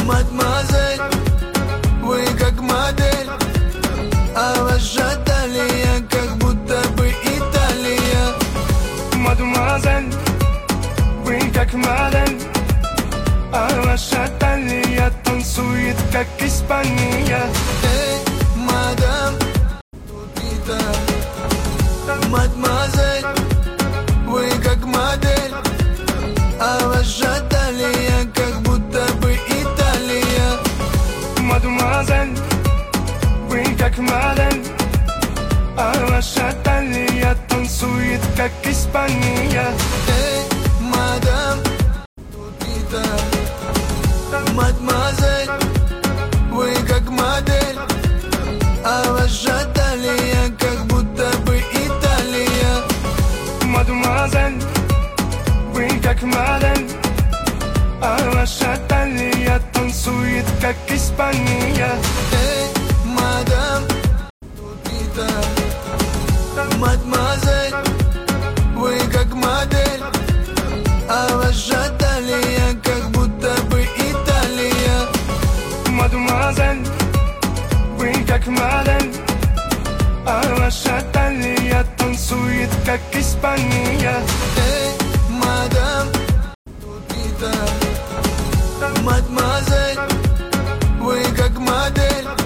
Мадемуазель, вы как модель, а ваша талия как будто бы Италия. Мадемуазель, вы как модель, а ваша талия танцует как Испания. Эй, мадам, мадемуазель, вы как модель, а ваша талия как будто бы Италия. Мадемуазель, вы как модель, а ваша талия танцует как Испания. Эй, мадам, мадемуазель, вы как модель, а ваша талия как будто бы Италия. Мадемуазель, вы как модель, а ваша талия танцует как Испания. Эй, мадам, мадемуазель, вы как модель, а ваша талия как будто бы Италия. Мадемуазель, вы как модель, а ваша талия танцует как Испания. Эй, мадам, мадемуазель,